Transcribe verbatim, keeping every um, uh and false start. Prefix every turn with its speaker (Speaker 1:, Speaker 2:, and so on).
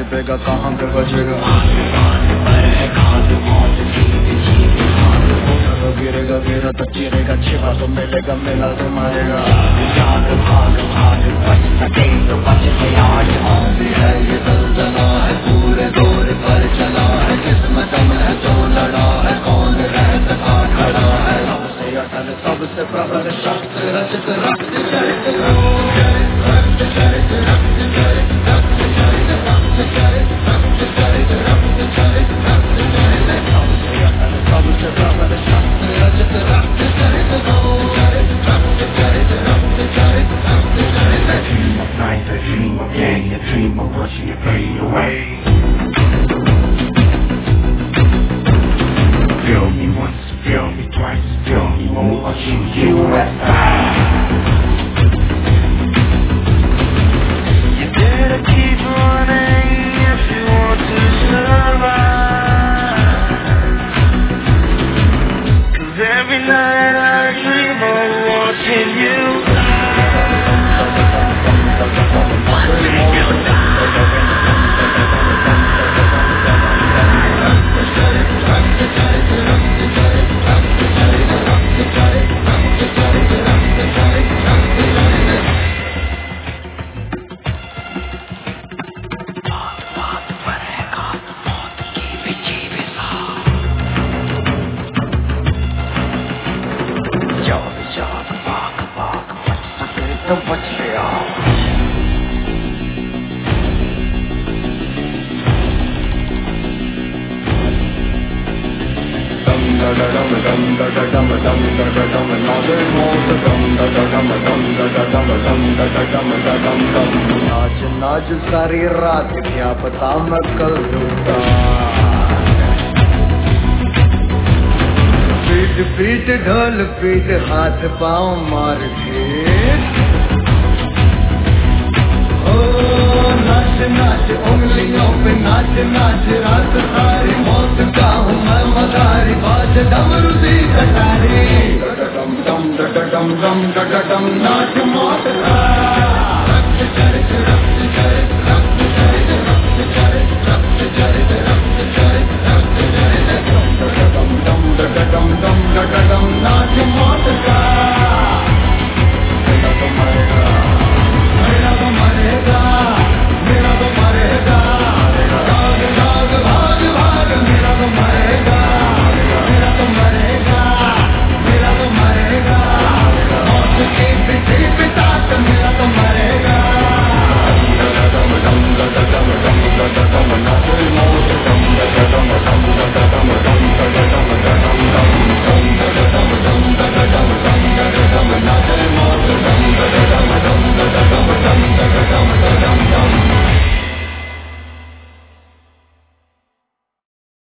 Speaker 1: छिपेगा कहाँ पे बचेगा। गिरेगा गिरा तो चिरेगा, छिपा तो मिलेगा, मिला तो मारेगा। भाग भाग भाग बच सके तो बच गया, भी है ये दलदला है, पूरे दौर पर चला है, किस्मत में जो लड़ा है, कौन रह सका खड़ा है। सबसे अटल सबसे प्रबल शस्त्र रचित रक्त चरित रक्त चरित रक्त चरित रक्त चरित रक्त चरित रक्त चरित रक्त चरित रक्त चरित सबसे अटल सबसे प्रबल शस्त्र रचित रक्त चरित चरित रक्त चरित रक्त चरित रक्त चरित। A dream of night, a dream of day, a dream of watching it fade away. Feel me once, feel me twice, feel me more, watching you at night. You better keep running if you want to survive. 'Cause every night I dream of watching you तो बच गया। दम da da dum dum da da dum dum da da dum नाचे मौत दम da da dum dum da da dum dum da da dum da dum dum नाच नाच सारी रात, क्या पता मैं कल डूबता। पीट पीट ढोल पीट हाथ पाँव मार के, नाच नाच उंगलियों पे नाच नाच रात सारी, मौत का हूँ मैं मदारी, बाज डमरू दी कटारी। डम डम डम डम डम नाच मौत